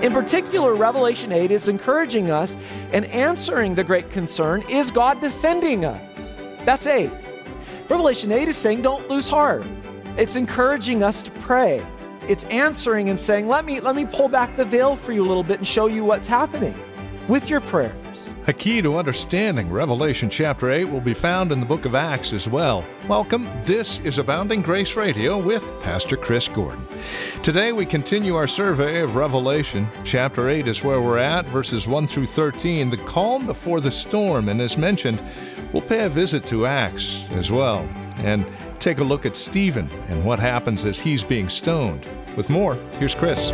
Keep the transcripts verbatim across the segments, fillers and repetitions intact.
In particular, Revelation eight is encouraging us and answering the great concern, is God defending us? That's eight. Revelation eight is saying, don't lose heart. It's encouraging us to pray. It's answering and saying, let me, let me pull back the veil for you a little bit and show you what's happening with your prayers. A key to understanding Revelation chapter eight will be found in the book of Acts as well. Welcome. This is Abounding Grace Radio with Pastor Chris Gordon. Today we continue our survey of Revelation. Chapter eight is where we're at, verses one through thirteen, the calm before the storm. And as mentioned, we'll pay a visit to Acts as well and take a look at Stephen and what happens as he's being stoned. With more, here's Chris.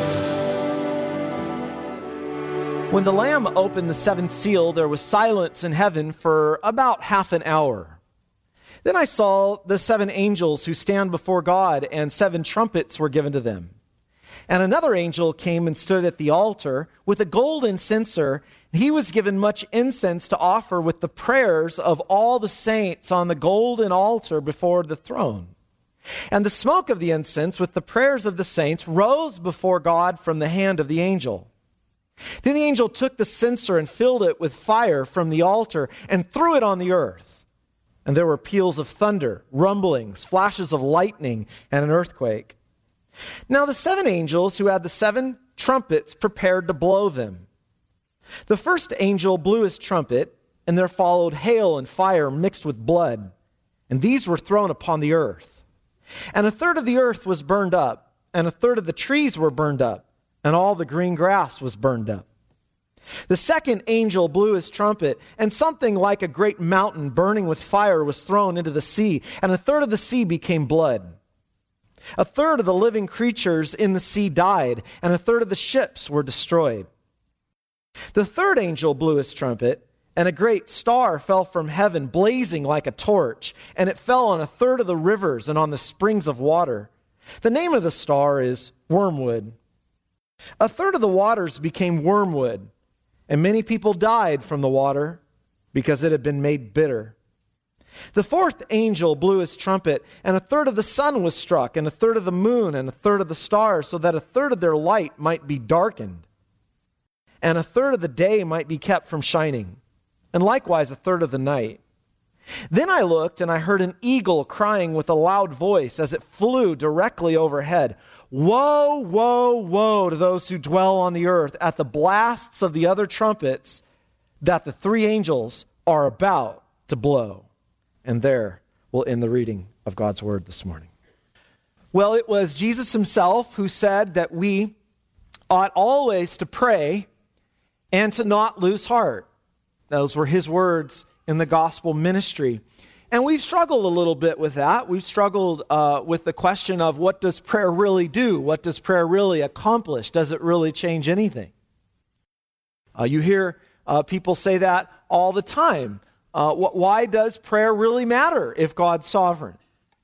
When the Lamb opened the seventh seal, there was silence in heaven for about half an hour. Then I saw the seven angels who stand before God, and seven trumpets were given to them. And another angel came and stood at the altar with a golden censer. He was given much incense to offer with the prayers of all the saints on the golden altar before the throne. And the smoke of the incense with the prayers of the saints rose before God from the hand of the angel. Then the angel took the censer and filled it with fire from the altar and threw it on the earth. And there were peals of thunder, rumblings, flashes of lightning, and an earthquake. Now the seven angels who had the seven trumpets prepared to blow them. The first angel blew his trumpet, and there followed hail and fire mixed with blood, and these were thrown upon the earth. And a third of the earth was burned up, and a third of the trees were burned up, and all the green grass was burned up. The second angel blew his trumpet, and something like a great mountain burning with fire was thrown into the sea, and a third of the sea became blood. A third of the living creatures in the sea died, and a third of the ships were destroyed. The third angel blew his trumpet, and a great star fell from heaven, blazing like a torch, and it fell on a third of the rivers and on the springs of water. The name of the star is Wormwood. A third of the waters became wormwood, and many people died from the water because it had been made bitter. The fourth angel blew his trumpet, and a third of the sun was struck, and a third of the moon, and a third of the stars, so that a third of their light might be darkened, and a third of the day might be kept from shining, and likewise a third of the night. Then I looked, and I heard an eagle crying with a loud voice as it flew directly overhead. Woe, woe, woe to those who dwell on the earth at the blasts of the other trumpets that the three angels are about to blow. And there we'll end the reading of God's word this morning. Well, it was Jesus himself who said that we ought always to pray and to not lose heart. Those were his words in the gospel ministry. And we've struggled a little bit with that. We've struggled uh, with the question of what does prayer really do? What does prayer really accomplish? Does it really change anything? Uh, you hear uh, people say that all the time. Uh, wh- why does prayer really matter if God's sovereign?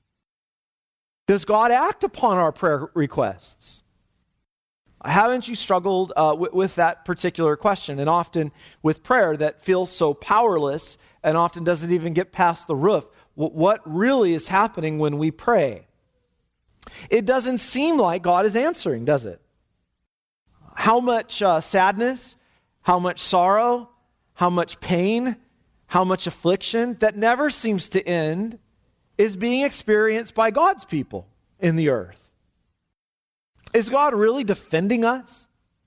Does God act upon our prayer requests? Haven't you struggled uh, w- with that particular question? And often with prayer that feels so powerless and often doesn't even get past the roof. What really is happening when we pray? It doesn't seem like God is answering, does it? How much uh, sadness, how much sorrow, how much pain, how much affliction that never seems to end is being experienced by God's people in the earth. Is God really defending us?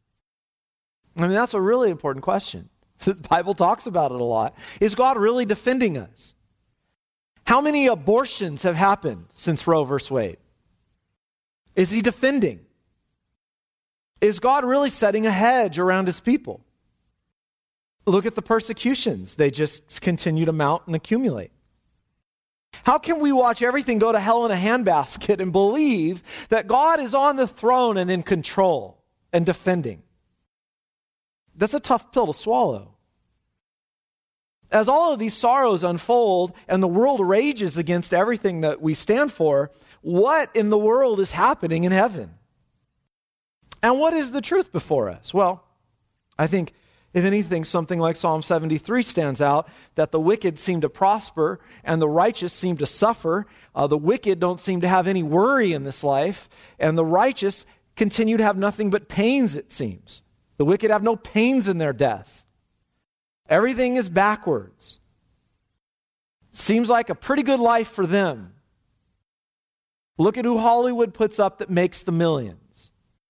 I mean, that's a really important question. The Bible talks about it a lot. Is God really defending us? How many abortions have happened since Roe versus Wade? Is he defending? Is God really setting a hedge around his people? Look at the persecutions. They just continue to mount and accumulate. How can we watch everything go to hell in a handbasket and believe that God is on the throne and in control and defending? That's a tough pill to swallow. As all of these sorrows unfold and the world rages against everything that we stand for, what in the world is happening in heaven? And what is the truth before us? Well, I think, if anything, something like Psalm seventy-three stands out, that the wicked seem to prosper and the righteous seem to suffer. Uh, the wicked don't seem to have any worry in this life, and the righteous continue to have nothing but pains, it seems. The wicked have no pains in their death. Everything is backwards. Seems like a pretty good life for them. Look at who Hollywood puts up that makes the millions.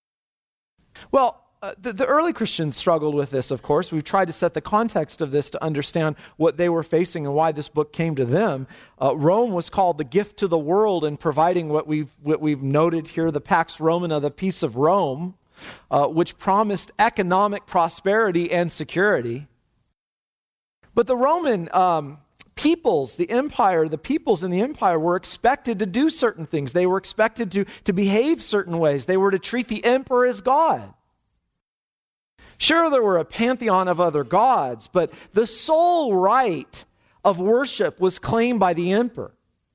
Well, uh, the, the early Christians struggled with this, of course. We've tried to set the context of this to understand what they were facing and why this book came to them. Uh, Rome was called the gift to the world in providing what we've, what we've noted here, the Pax Romana, the peace of Rome, uh, which promised economic prosperity and security. But the Roman um, peoples, the empire, the peoples in the empire were expected to do certain things. They were expected to, to behave certain ways. They were to treat the emperor as God. Sure, there were a pantheon of other gods, but the sole right of worship was claimed by the emperor.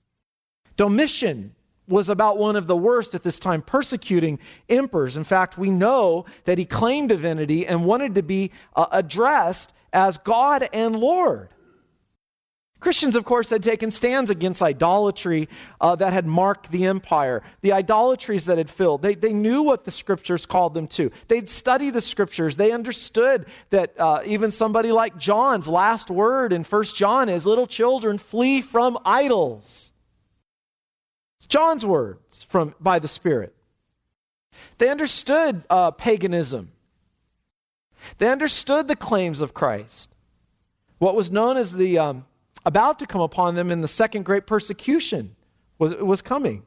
Domitian was about one of the worst at this time, persecuting emperors. In fact, we know that he claimed divinity and wanted to be uh, addressed as God and Lord. Christians, of course, had taken stands against idolatry uh, that had marked the empire, the idolatries that had filled. They, they knew what the scriptures called them to. They'd study the scriptures. They understood that uh, even somebody like John's last word in First John is, little children, flee from idols. It's John's words from by the Spirit. They understood uh, paganism. They understood the claims of Christ. What was known as the... Um, about to come upon them in the second great persecution was, was coming.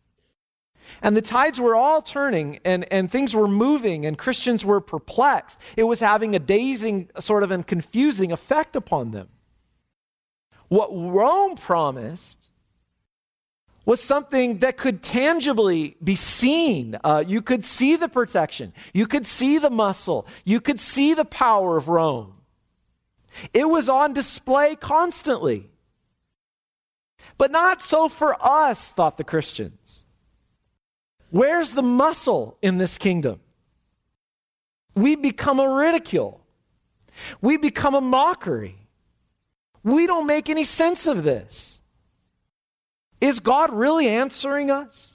And the tides were all turning and, and things were moving and Christians were perplexed. It was having a dazing sort of and confusing effect upon them. What Rome promised was something that could tangibly be seen. Uh, you could see the protection. You could see the muscle. You could see the power of Rome. It was on display constantly. But not so for us, thought the Christians. Where's the muscle in this kingdom? We become a ridicule. We become a mockery. We don't make any sense of this. Is God really answering us?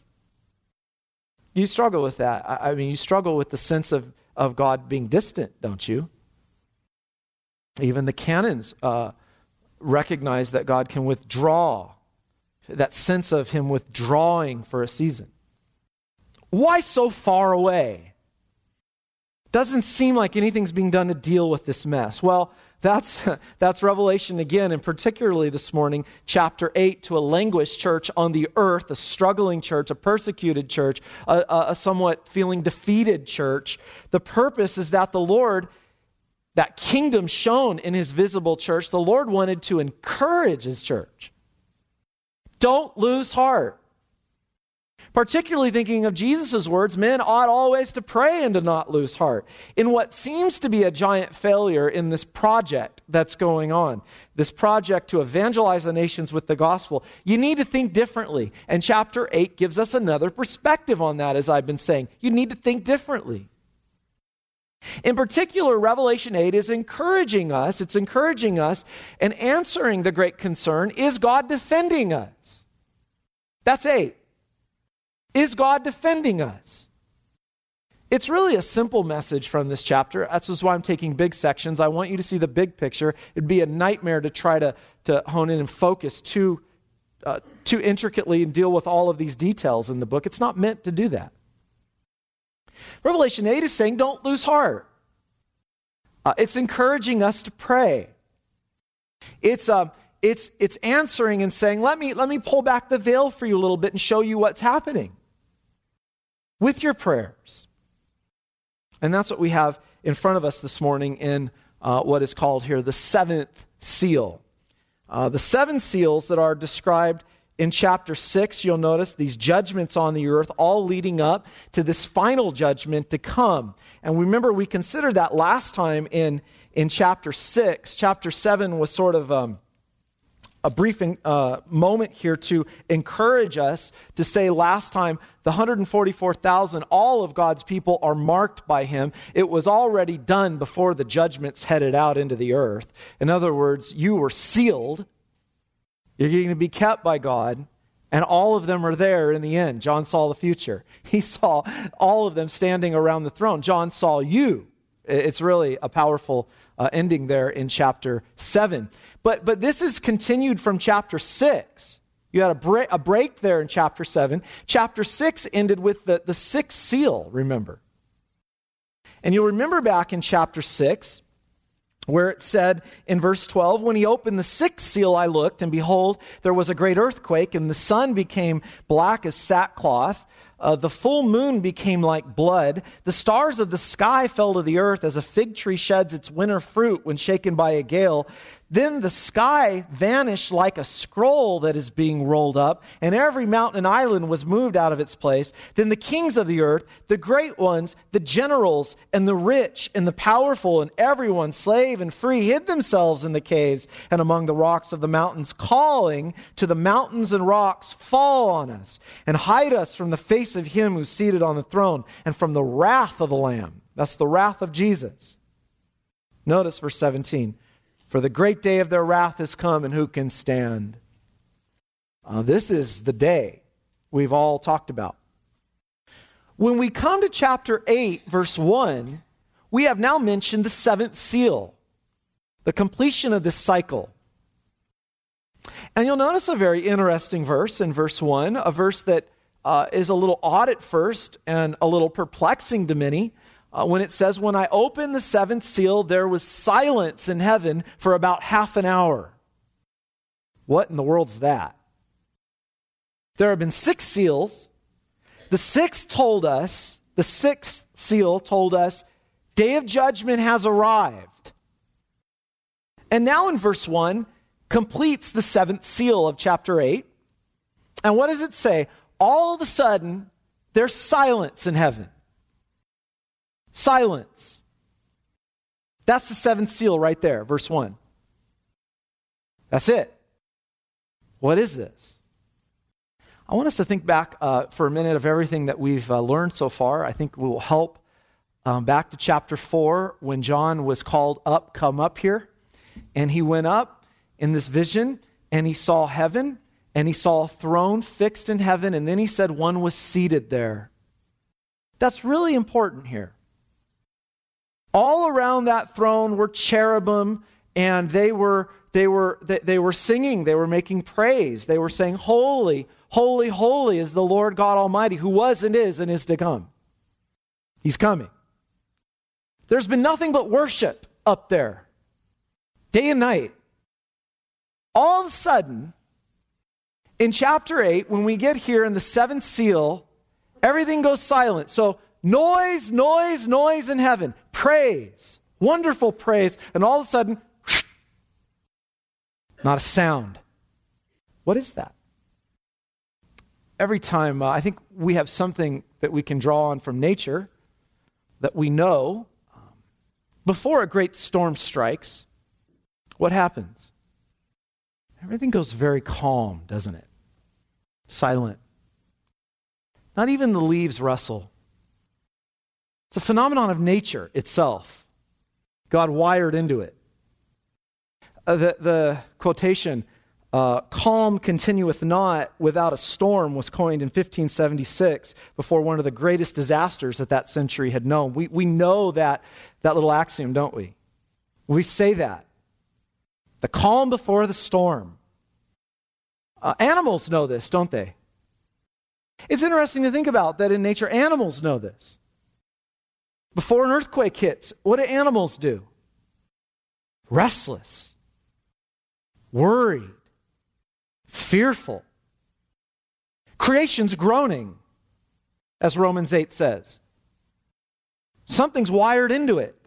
You struggle with that. I mean, you struggle with the sense of, of God being distant, don't you? Even the canons uh, recognize that God can withdraw, that sense of him withdrawing for a season. Why so far away? Doesn't seem like anything's being done to deal with this mess. Well, that's, that's Revelation again, and particularly this morning, chapter eight, to a languished church on the earth, a struggling church, a persecuted church, a, a, a somewhat feeling defeated church. The purpose is that the Lord... that kingdom shown in his visible church, the Lord wanted to encourage his church. Don't lose heart. Particularly thinking of Jesus' words, men ought always to pray and to not lose heart. In what seems to be a giant failure in this project that's going on, this project to evangelize the nations with the gospel, you need to think differently. And chapter eight gives us another perspective on that, as I've been saying. You need to think differently. In particular, Revelation eight is encouraging us, it's encouraging us and answering the great concern, is God defending us? That's eight. Is God defending us? It's really a simple message from this chapter. That's just why I'm taking big sections. I want you to see the big picture. It'd be a nightmare to try to, to hone in and focus too, uh, too intricately and deal with all of these details in the book. It's not meant to do that. Revelation eight is saying, don't lose heart. Uh, it's encouraging us to pray. It's uh, it's it's answering and saying, let me let me pull back the veil for you a little bit and show you what's happening with your prayers. And that's what we have in front of us this morning in uh, what is called here the seventh seal. Uh, the seven seals that are described in chapter six, you'll notice these judgments on the earth, all leading up to this final judgment to come. And remember, we considered that last time in, in chapter six. Chapter seven was sort of um, a briefing uh, moment here to encourage us to say last time, the one hundred forty-four thousand, all of God's people are marked by him. It was already done before the judgments headed out into the earth. In other words, you were sealed. You're going to be kept by God, And all of them are there in the end. John saw the future. He saw all of them standing around the throne. John saw you. It's really a powerful uh, ending there in chapter seven. But but this is continued from chapter six. You had a break, a break there in chapter seven. Chapter six ended with the, the sixth seal, remember. And you'll remember back in chapter six, where it said in verse twelve, when he opened the sixth seal, I looked, and behold, there was a great earthquake, and the sun became black as sackcloth. Uh, the full moon became like blood. The stars of the sky fell to the earth as a fig tree sheds its winter fruit when shaken by a gale. Then the sky vanished like a scroll that is being rolled up, and every mountain and island was moved out of its place. Then the kings of the earth, the great ones, the generals, and the rich, and the powerful, and everyone, slave and free, hid themselves in the caves and among the rocks of the mountains, calling to the mountains and rocks, fall on us, and hide us from the face of him who's seated on the throne, and from the wrath of the Lamb. That's the wrath of Jesus. Notice verse seventeen. For the great day of their wrath has come, and who can stand? Uh, this is the day we've all talked about. When we come to chapter eight, verse one, we have now mentioned the seventh seal, the completion of this cycle. And you'll notice a very interesting verse in verse one, a verse that uh, is a little odd at first and a little perplexing to many. Uh, when it says, when I opened the seventh seal, there was silence in heaven for about half an hour. What in the world's that? There have been six seals. The sixth told us, the sixth seal told us, day of judgment has arrived. And now in verse one, completes the seventh seal of chapter eight. And what does it say? All of a sudden, there's silence in heaven. Silence. That's the seventh seal right there, verse one. That's it. What is this? I want us to think back uh, for a minute of everything that we've uh, learned so far. I think will help um, back to chapter four when John was called up, come up here. And he went up in this vision and he saw heaven and he saw a throne fixed in heaven. And then he said one was seated there. That's really important here. All around that throne were cherubim, and they were they were they, they were singing, they were making praise. They were saying, "Holy, holy, holy is the Lord God Almighty, who was and is and is to come." He's coming. There's been nothing but worship up there, day and night. All of a sudden, in chapter eight, when we get here in the seventh seal, everything goes silent. So noise, noise, noise in heaven. Praise. Wonderful praise. And all of a sudden, not a sound. What is that? Every time, uh, I think we have something that we can draw on from nature that we know. Um, before a great storm strikes, what happens? Everything goes very calm, doesn't it? Silent. Not even the leaves rustle. It's a phenomenon of nature itself. God wired into it. Uh, the, the quotation, uh, calm continueth not without a storm, was coined in fifteen seventy-six before one of the greatest disasters that that century had known. We, we know that, that little axiom, don't we? We say that. The calm before the storm. Uh, animals know this, don't they? It's interesting to think about that in nature, animals know this. Before an earthquake hits, what do animals do? Restless, worried, fearful. Creation's groaning, as Romans eight says. Something's wired into it.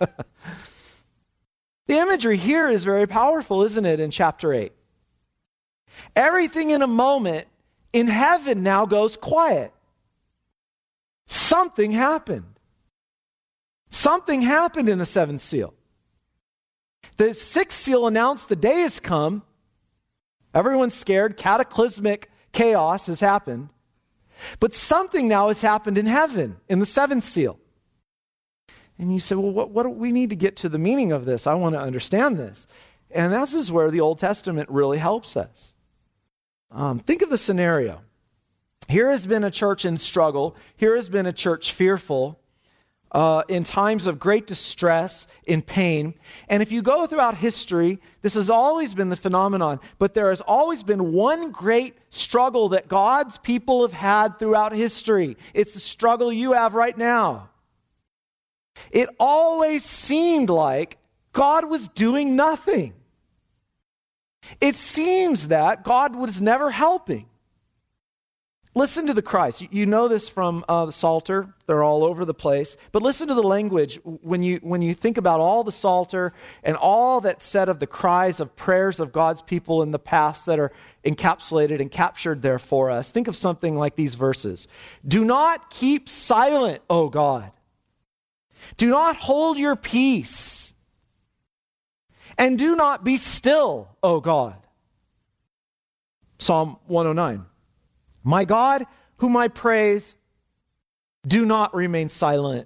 The imagery here is very powerful, isn't it, in chapter eight? Everything in a moment in heaven now goes quiet. Something happened. Something happened in the seventh seal. The sixth seal announced the day has come. Everyone's scared. Cataclysmic chaos has happened. But something now has happened in heaven in the seventh seal. And you say, well, what, what do we need to get to the meaning of this? I want to understand this. And this is where the Old Testament really helps us. Um, think of the scenario. Here has been a church in struggle. Here has been a church fearful, uh, in times of great distress, in pain. And if you go throughout history, this has always been the phenomenon, but there has always been one great struggle that God's people have had throughout history. It's the struggle you have right now. It always seemed like God was doing nothing. It seems that God was never helping. Listen to the cries. You know this from uh, the Psalter. They're all over the place. But listen to the language when you when you think about all the Psalter and all that's said of the cries of prayers of God's people in the past that are encapsulated and captured there for us. Think of something like these verses. Do not keep silent, O God. Do not hold your peace. And do not be still, O God. Psalm one oh nine. My God, whom I praise, do not remain silent.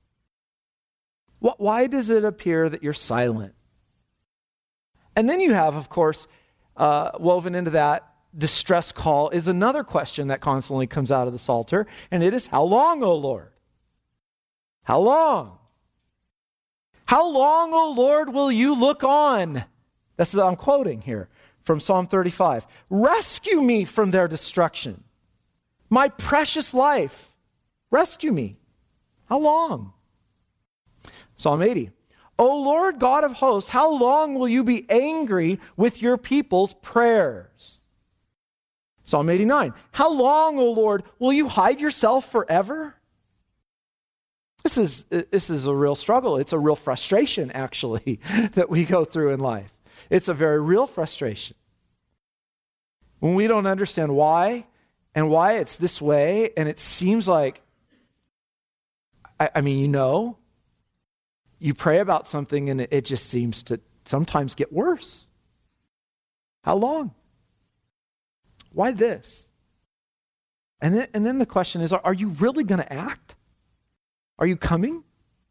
Why does it appear that you're silent? And then you have, of course, uh, woven into that distress call is another question that constantly comes out of the Psalter, and it is, how long, O Lord? How long? How long, O Lord, will you look on? That's what I'm quoting here from Psalm thirty-five. Rescue me from their destruction. My precious life, rescue me. How long? Psalm eighty. O Lord God of hosts, how long will you be angry with your people's prayers? Psalm eighty-nine. How long, O Lord, will you hide yourself forever? This is, this is a real struggle. It's a real frustration, actually, that we go through in life. It's a very real frustration. When we don't understand why and why it's this way, and it seems like, I, I mean, you know, you pray about something and it, it just seems to sometimes get worse. How long? Why this? And then, and then the question is, are, are you really going to act? Are you coming?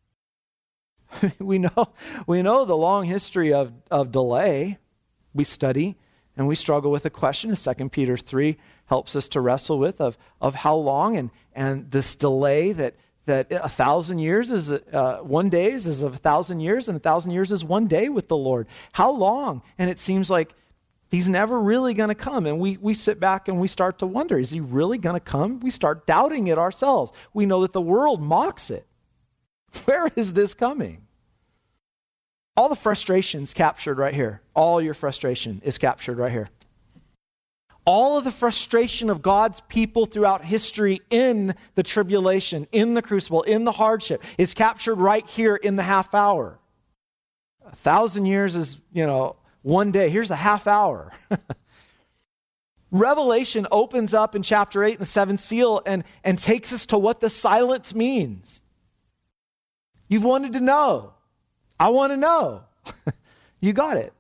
we know we know the long history of, of delay. We study and we struggle with the question, as Second Peter three helps us to wrestle with, of, of how long, and, and this delay that, that a thousand years is, uh, one day is as a thousand years, and a thousand years is one day with the Lord. How long? And it seems like he's never really going to come. And we, we sit back and we start to wonder, is he really going to come? We start doubting it ourselves. We know that the world mocks it. Where is this coming? All the frustration's captured right here. All your frustration is captured right here. All of the frustration of God's people throughout history in the tribulation, in the crucible, in the hardship is captured right here in the half hour. A thousand years is, you know, one day. Here's a half hour. Revelation opens up in chapter eight in the seventh seal and, and takes us to what the silence means. You've wanted to know. I want to know. You got it.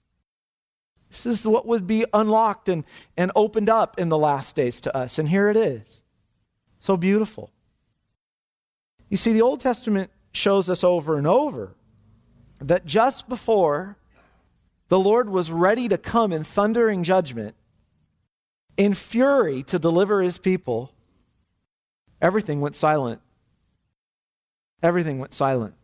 This is what would be unlocked and, and opened up in the last days to us. And here it is. So beautiful. You see, the Old Testament shows us over and over that just before the Lord was ready to come in thundering judgment, in fury to deliver his people, everything went silent. Everything went silent.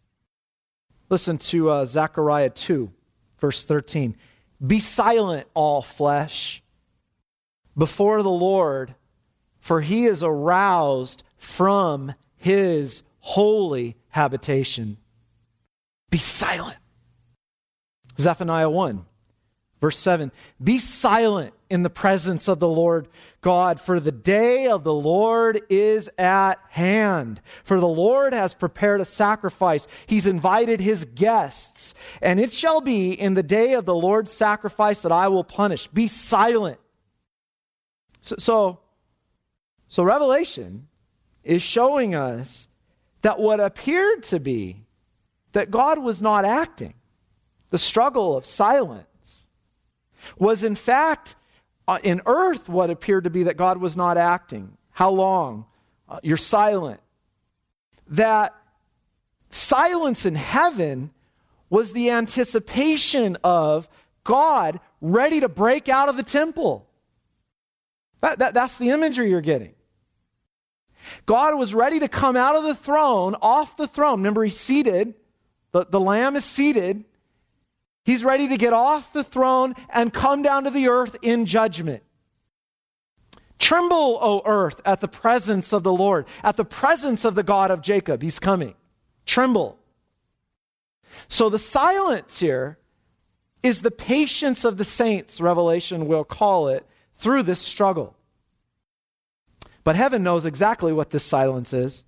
Listen to uh, Zechariah two, verse thirteen. Be silent, all flesh, before the Lord, for he is aroused from his holy habitation. Be silent. Zephaniah one, verse seven. Be silent in the presence of the Lord God, for the day of the Lord is at hand. For the Lord has prepared a sacrifice. He's invited his guests. And it shall be in the day of the Lord's sacrifice that I will punish. Be silent. So, so, so Revelation is showing us that what appeared to be that God was not acting, the struggle of silence, was in fact uh, in earth what appeared to be that God was not acting. How long? Uh, you're silent. That silence in heaven was the anticipation of God ready to break out of the temple. That, that, that's the imagery you're getting. God was ready to come out of the throne, off the throne. Remember, he's seated. The, the Lamb is seated. He's ready to get off the throne and come down to the earth in judgment. Tremble, O earth, at the presence of the Lord, at the presence of the God of Jacob. He's coming. Tremble. So the silence here is the patience of the saints, Revelation will call it, through this struggle. But heaven knows exactly what this silence is.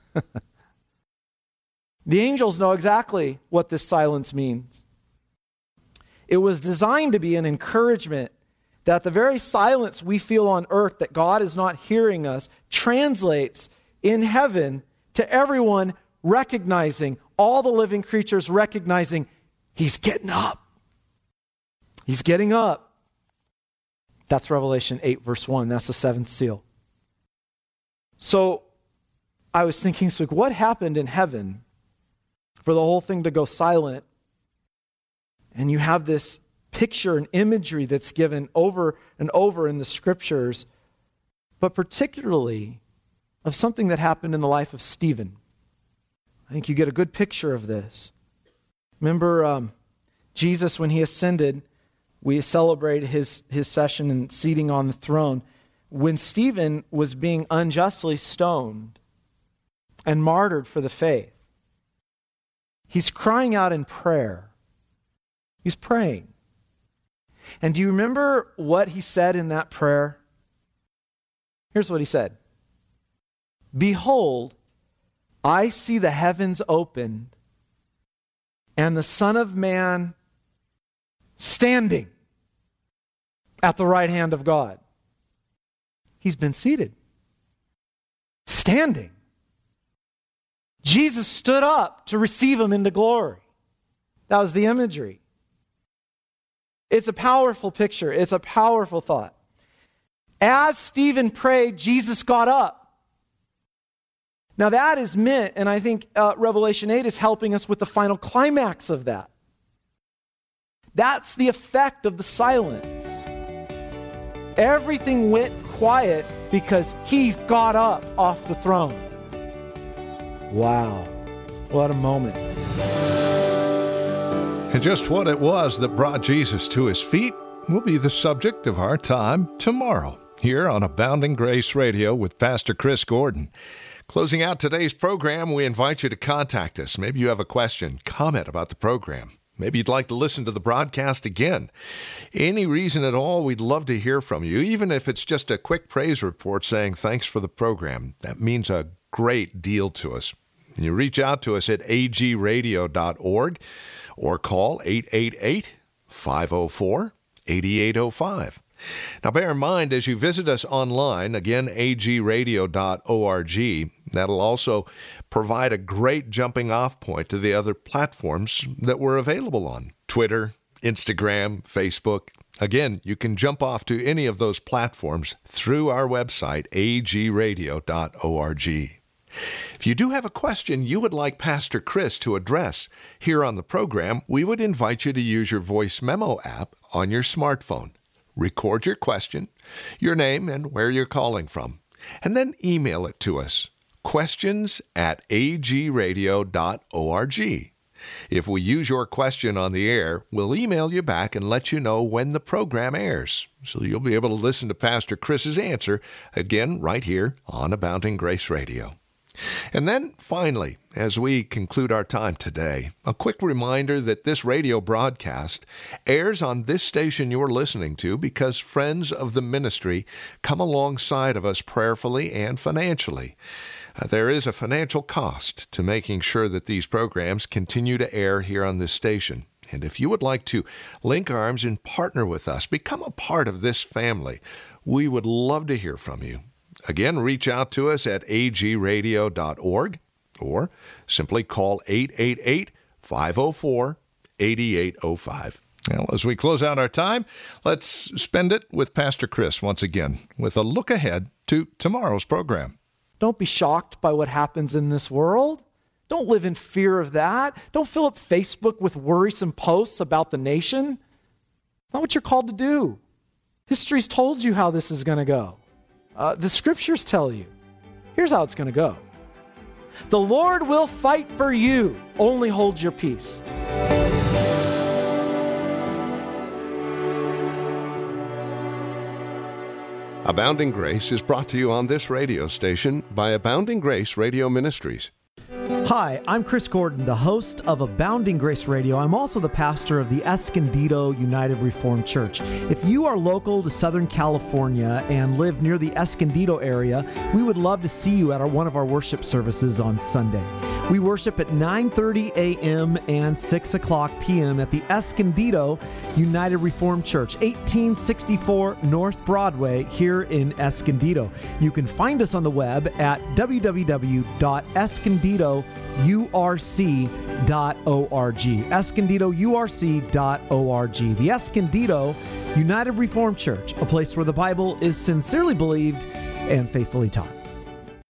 The angels know exactly what this silence means. It was designed to be an encouragement that the very silence we feel on earth, that God is not hearing us, translates in heaven to everyone recognizing, all the living creatures recognizing, he's getting up. He's getting up. That's Revelation eight, verse one. That's the seventh seal. So I was thinking, so what happened in heaven for the whole thing to go silent? And you have this picture and imagery that's given over and over in the scriptures, but particularly of something that happened in the life of Stephen. I think you get a good picture of this. Remember um, Jesus, when he ascended, we celebrate his, his session and seating on the throne. When Stephen was being unjustly stoned and martyred for the faith, he's crying out in prayer. He's praying. And do you remember what he said in that prayer? Here's what he said. Behold, I see the heavens opened and the Son of Man standing at the right hand of God. He's been seated. Standing. Jesus stood up to receive him into glory. That was the imagery. It's a powerful picture. It's a powerful thought. As Stephen prayed, Jesus got up. Now that is meant, and I think uh, Revelation eight is helping us with the final climax of that. That's the effect of the silence. Everything went quiet because he got up off the throne. Wow. What a moment. And just what it was that brought Jesus to his feet will be the subject of our time tomorrow here on Abounding Grace Radio with Pastor Chris Gordon. Closing out today's program, we invite you to contact us. Maybe you have a question, comment about the program. Maybe you'd like to listen to the broadcast again. Any reason at all, we'd love to hear from you, even if it's just a quick praise report saying thanks for the program. That means a great deal to us. You reach out to us at a g radio dot org or call eight eight eight, five oh four, eight eight oh five. Now, bear in mind, as you visit us online, again, a g radio dot org, that'll also provide a great jumping-off point to the other platforms that we're available on. Twitter, Instagram, Facebook. Again, you can jump off to any of those platforms through our website, a g radio dot org. If you do have a question you would like Pastor Chris to address here on the program, we would invite you to use your voice memo app on your smartphone. Record your question, your name, and where you're calling from, and then email it to us, questions at a g radio dot org. If we use your question on the air, we'll email you back and let you know when the program airs, so you'll be able to listen to Pastor Chris's answer again right here on Abounding Grace Radio. And then, finally, as we conclude our time today, a quick reminder that this radio broadcast airs on this station you're listening to because friends of the ministry come alongside of us prayerfully and financially. Uh, there is a financial cost to making sure that these programs continue to air here on this station. And if you would like to link arms and partner with us, become a part of this family, we would love to hear from you. Again, reach out to us at a g radio dot org or simply call eight eight eight, five oh four, eight eight oh five. Well, as we close out our time, let's spend it with Pastor Chris once again with a look ahead to tomorrow's program. Don't be shocked by what happens in this world. Don't live in fear of that. Don't fill up Facebook with worrisome posts about the nation. Not what you're called to do. History's told you how this is going to go. Uh, the scriptures tell you. Here's how it's going to go. The Lord will fight for you. Only hold your peace. Abounding Grace is brought to you on this radio station by Abounding Grace Radio Ministries. Hi, I'm Chris Gordon, the host of Abounding Grace Radio. I'm also the pastor of the Escondido United Reformed Church. If you are local to Southern California and live near the Escondido area, we would love to see you at our, one of our worship services on Sunday. We worship at nine thirty a.m. and six o'clock p.m. at the Escondido United Reformed Church, eighteen sixty-four North Broadway here in Escondido. You can find us on the web at w w w dot escondido u r c dot org. escondido u r c dot org. The Escondido United Reformed Church, a place where the Bible is sincerely believed and faithfully taught.